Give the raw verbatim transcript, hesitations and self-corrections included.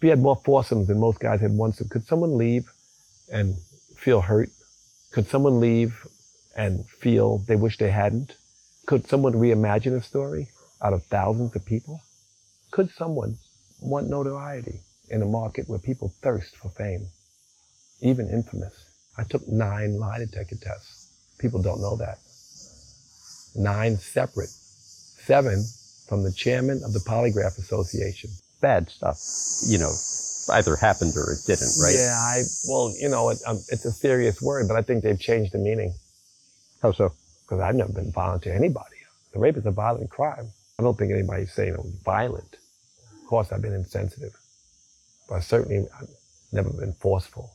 If you had more foursomes than most guys had onesomes, could someone leave and feel hurt? Could someone leave and feel they wish they hadn't? Could someone reimagine a story out of thousands of people? Could someone want notoriety in a market where people thirst for fame, even infamous? I took nine lie detector tests. People don't know that. Nine separate. Seven from the chairman of the Polygraph Association. Bad stuff, you know, either happened or it didn't, right? Yeah, I, well, you know, it, um, it's a serious word, but I think they've changed the meaning. How so? Because I've never been violent to anybody. The rape is a violent crime. I don't think anybody's saying it was violent. Of course, I've been insensitive, but certainly I've never been forceful.